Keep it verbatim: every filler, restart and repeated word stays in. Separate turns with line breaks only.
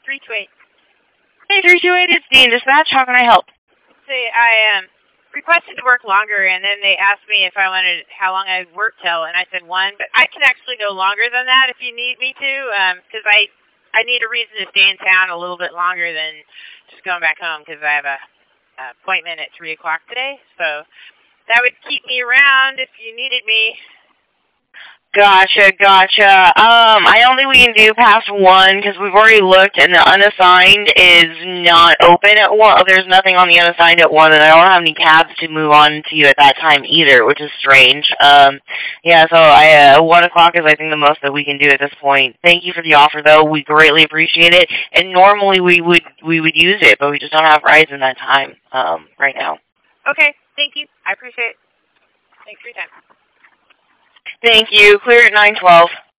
three two eight.
Hey, three two eight, it's Dean Dispatch. How can I help?
See, I um requested to work longer, and then they asked me if I wanted how long I'd work till, and I said one. But I can actually go longer than that if you need me to, because um, I I need a reason to stay in town a little bit longer than just going back home, because I have a, a appointment at three o'clock today. So that would keep me around if you needed me.
Gotcha, gotcha. Um, I don't think we can do past one because we've already looked and the unassigned is not open at one. There's nothing on the unassigned at one, and I don't have any cabs to move on to you at that time either, which is strange. Um, yeah, so I uh, one o'clock is I think the most that we can do at this point. Thank you for the offer, though. We greatly appreciate it. And normally we would we would use it, but we just don't have rides in that time um, right now.
Okay, thank you. I appreciate it. Thanks for your time.
Thank you. Clear at nine twelve.